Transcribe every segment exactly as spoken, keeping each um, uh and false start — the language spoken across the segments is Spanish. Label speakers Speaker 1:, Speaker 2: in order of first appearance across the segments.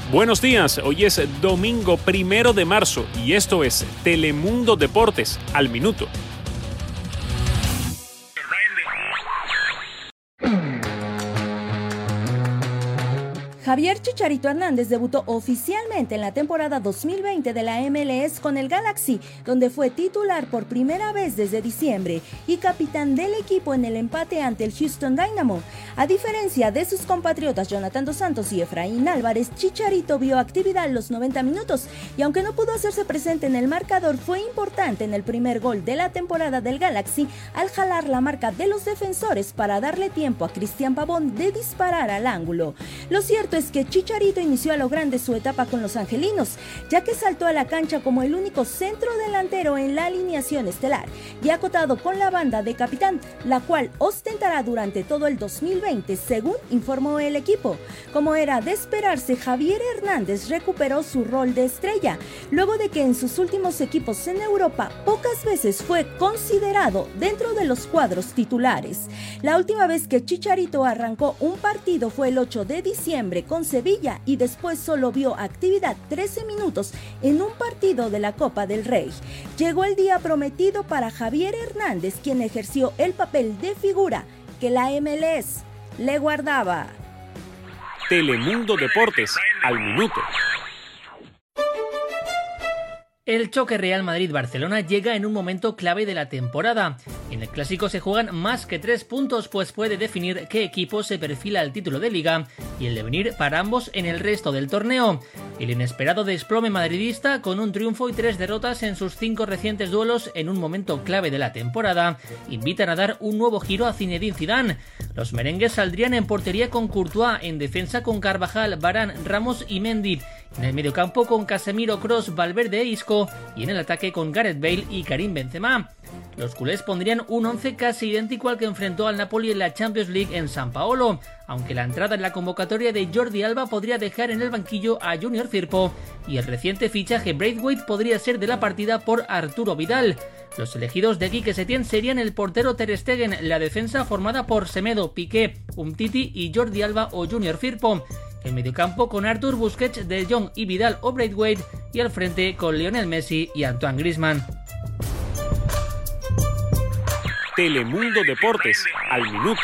Speaker 1: Buenos días, hoy es domingo primero de marzo y esto es Telemundo Deportes al minuto.
Speaker 2: Javier Chicharito Hernández debutó oficialmente en la temporada dos mil veinte de la M L S con el Galaxy, donde fue titular por primera vez desde diciembre y capitán del equipo en el empate ante el Houston Dynamo. A diferencia de sus compatriotas Jonathan Dos Santos y Efraín Álvarez, Chicharito vio actividad los noventa minutos y aunque no pudo hacerse presente en el marcador, fue importante en el primer gol de la temporada del Galaxy al jalar la marca de los defensores para darle tiempo a Cristian Pavón de disparar al ángulo. Lo cierto es que Chicharito inició a lo grande su etapa con los angelinos, ya que saltó a la cancha como el único centro delantero en la alineación estelar y acotado con la banda de capitán, la cual ostentará durante todo el dos mil veinte, según informó el equipo. Como era de esperarse, Javier Hernández recuperó su rol de estrella, luego de que en sus últimos equipos en Europa pocas veces fue considerado dentro de los cuadros titulares. La última vez que Chicharito arrancó un partido fue el ocho de diciembre con Sevilla y después solo vio actividad trece minutos en un partido de la Copa del Rey. Llegó el día prometido para Javier Hernández, quien ejerció el papel de figura que la M L S le guardaba.
Speaker 1: Telemundo Deportes al minuto.
Speaker 3: El choque Real Madrid-Barcelona llega en un momento clave de la temporada. En el Clásico se juegan más que tres puntos, pues puede definir qué equipo se perfila al título de Liga y el devenir para ambos en el resto del torneo. El inesperado desplome madridista, con un triunfo y tres derrotas en sus cinco recientes duelos en un momento clave de la temporada, invitan a dar un nuevo giro a Zinedine Zidane. Los merengues saldrían en portería con Courtois, en defensa con Carvajal, Varane, Ramos y Mendy, en el mediocampo con Casemiro, Kroos, Valverde e Isco y en el ataque con Gareth Bale y Karim Benzema. Los culés pondrían un once casi idéntico al que enfrentó al Napoli en la Champions League en San Paolo, aunque la entrada en la convocatoria de Jordi Alba podría dejar en el banquillo a Junior Firpo y el reciente fichaje Braithwaite podría ser de la partida por Arturo Vidal. Los elegidos de Quique Setién serían el portero Ter Stegen, la defensa formada por Semedo, Piqué, Umtiti y Jordi Alba o Junior Firpo, el mediocampo con Arthur, Busquets, De Jong y Vidal o Braithwaite y al frente con Lionel Messi y Antoine Griezmann.
Speaker 1: Telemundo Deportes al minuto.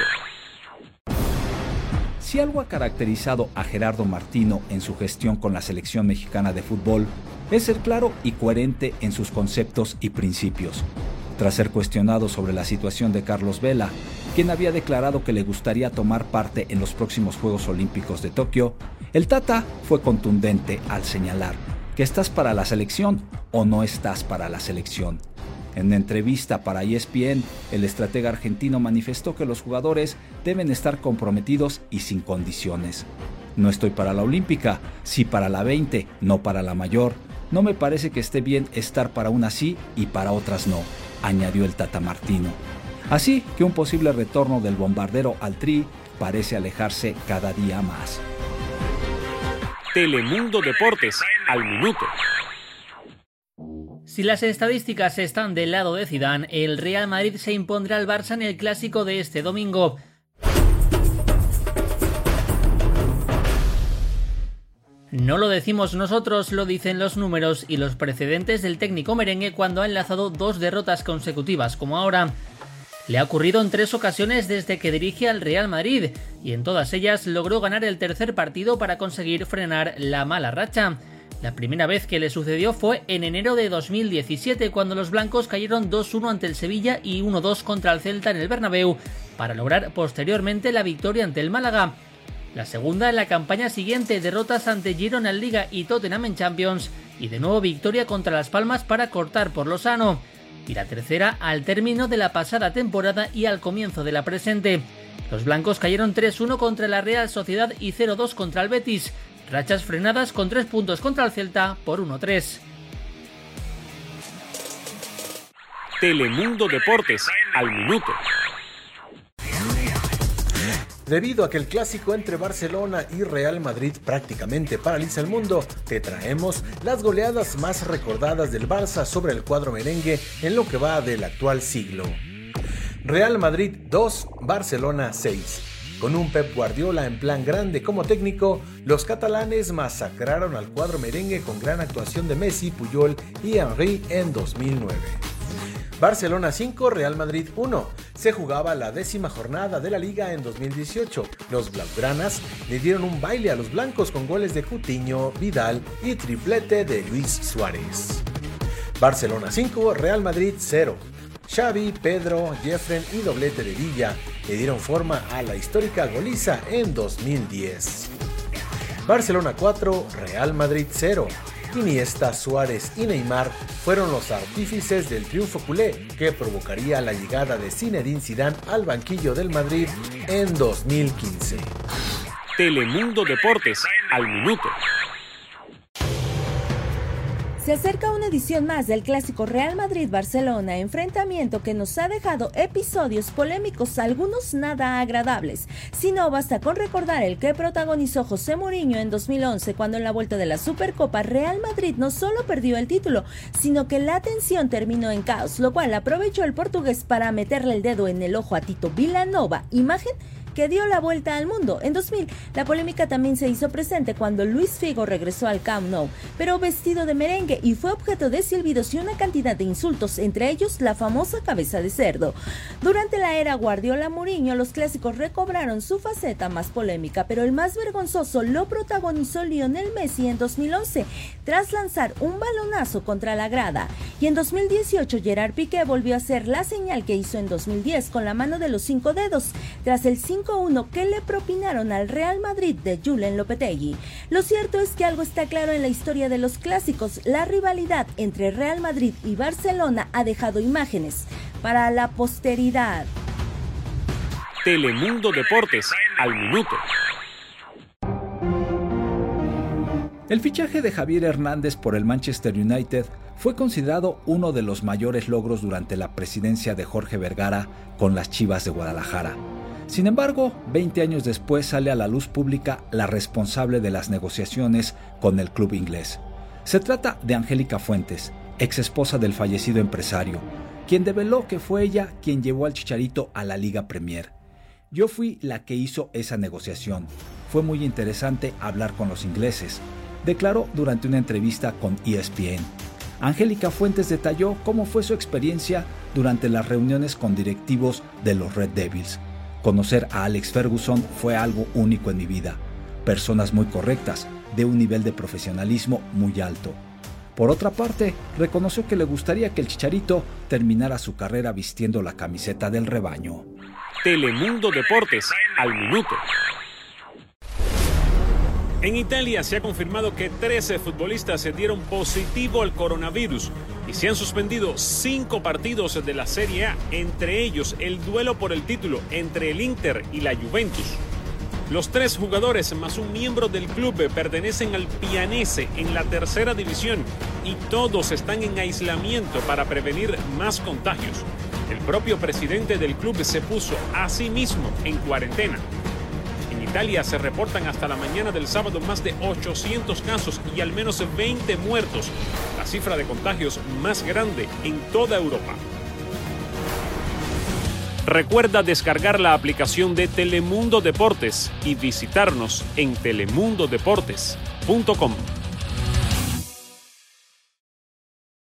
Speaker 4: Si algo ha caracterizado a Gerardo Martino en su gestión con la selección mexicana de fútbol, es ser claro y coherente en sus conceptos y principios. Tras ser cuestionado sobre la situación de Carlos Vela, quien había declarado que le gustaría tomar parte en los próximos Juegos Olímpicos de Tokio, el Tata fue contundente al señalar que estás para la selección o no estás para la selección. En una entrevista para E S P N, el estratega argentino manifestó que los jugadores deben estar comprometidos y sin condiciones. No estoy para la olímpica, sí para la veinte, no para la mayor. No me parece que esté bien estar para unas sí y para otras no, añadió el Tata Martino. Así que un posible retorno del bombardero al Tri parece alejarse cada día más.
Speaker 1: Telemundo Deportes al minuto.
Speaker 3: Si las estadísticas están del lado de Zidane, el Real Madrid se impondrá al Barça en el Clásico de este domingo. No lo decimos nosotros, lo dicen los números y los precedentes del técnico merengue cuando ha enlazado dos derrotas consecutivas como ahora. Le ha ocurrido en tres ocasiones desde que dirige al Real Madrid y en todas ellas logró ganar el tercer partido para conseguir frenar la mala racha. La primera vez que le sucedió fue en enero de dos mil diecisiete, cuando los blancos cayeron dos uno ante el Sevilla y uno dos contra el Celta en el Bernabéu, para lograr posteriormente la victoria ante el Málaga. La segunda en la campaña siguiente, derrotas ante Girona en Liga y Tottenham en Champions, y de nuevo victoria contra Las Palmas para cortar por lo sano. Y la tercera al término de la pasada temporada y al comienzo de la presente. Los blancos cayeron tres uno contra la Real Sociedad y cero dos contra el Betis, rachas frenadas con tres puntos contra el Celta por uno tres.
Speaker 1: Telemundo Deportes al minuto.
Speaker 5: Debido a que el clásico entre Barcelona y Real Madrid prácticamente paraliza el mundo, te traemos las goleadas más recordadas del Barça sobre el cuadro merengue en lo que va del actual siglo. Real Madrid dos, Barcelona seis. Con un Pep Guardiola en plan grande como técnico, los catalanes masacraron al cuadro merengue con gran actuación de Messi, Puyol y Henry en dos mil nueve. Barcelona cinco, Real Madrid uno. Se jugaba la décima jornada de la Liga en dos mil dieciocho. Los blaugranas le dieron un baile a los blancos con goles de Coutinho, Vidal y triplete de Luis Suárez. Barcelona cinco, Real Madrid cero. Xavi, Pedro, Jeffren y doblete de Villa le dieron forma a la histórica goliza en dos mil diez. Barcelona cuatro, Real Madrid cero. Iniesta, Suárez y Neymar fueron los artífices del triunfo culé que provocaría la llegada de Zinedine Zidane al banquillo del Madrid en dos mil quince.
Speaker 1: Telemundo Deportes, al minuto.
Speaker 2: Se acerca una edición más del clásico Real Madrid-Barcelona, enfrentamiento que nos ha dejado episodios polémicos, algunos nada agradables. Si no, basta con recordar el que protagonizó José Mourinho en dos mil once, cuando en la vuelta de la Supercopa Real Madrid no solo perdió el título, sino que la tensión terminó en caos, lo cual aprovechó el portugués para meterle el dedo en el ojo a Tito Vilanova, imagen que dio la vuelta al mundo. En dos mil, la polémica también se hizo presente cuando Luis Figo regresó al Camp Nou, pero vestido de merengue, y fue objeto de silbidos y una cantidad de insultos, entre ellos la famosa cabeza de cerdo. Durante la era Guardiola-Mourinho, los clásicos recobraron su faceta más polémica, pero el más vergonzoso lo protagonizó Lionel Messi en dos mil once, tras lanzar un balonazo contra la grada. Y en dos mil dieciocho, Gerard Piqué volvió a hacer la señal que hizo en dos mil diez con la mano de los cinco dedos, tras el cinco uno que le propinaron al Real Madrid de Julen Lopetegui. Lo cierto es que algo está claro en la historia de los clásicos: la rivalidad entre Real Madrid y Barcelona ha dejado imágenes para la posteridad.
Speaker 1: Telemundo Deportes, al minuto.
Speaker 4: El fichaje de Javier Hernández por el Manchester United fue considerado uno de los mayores logros durante la presidencia de Jorge Vergara con las Chivas de Guadalajara. Sin embargo, veinte años después sale a la luz pública la responsable de las negociaciones con el club inglés. Se trata de Angélica Fuentes, ex esposa del fallecido empresario, quien develó que fue ella quien llevó al Chicharito a la Liga Premier. Yo fui la que hizo esa negociación. Fue muy interesante hablar con los ingleses, declaró durante una entrevista con E S P N. Angélica Fuentes detalló cómo fue su experiencia durante las reuniones con directivos de los Red Devils. Conocer a Alex Ferguson fue algo único en mi vida. Personas muy correctas, de un nivel de profesionalismo muy alto. Por otra parte, reconoció que le gustaría que el Chicharito terminara su carrera vistiendo la camiseta del rebaño.
Speaker 1: Telemundo Deportes, al minuto. En Italia se ha confirmado que trece futbolistas se dieron positivo al coronavirus y se han suspendido cinco partidos de la Serie A, entre ellos el duelo por el título entre el Inter y la Juventus. Los tres jugadores más un miembro del club pertenecen al Pianese en la tercera división y todos están en aislamiento para prevenir más contagios. El propio presidente del club se puso a sí mismo en cuarentena. En Italia se reportan hasta la mañana del sábado más de ochocientos casos y al menos veinte muertos, la cifra de contagios más grande en toda Europa. Recuerda descargar la aplicación de Telemundo Deportes y visitarnos en telemundo deportes punto com.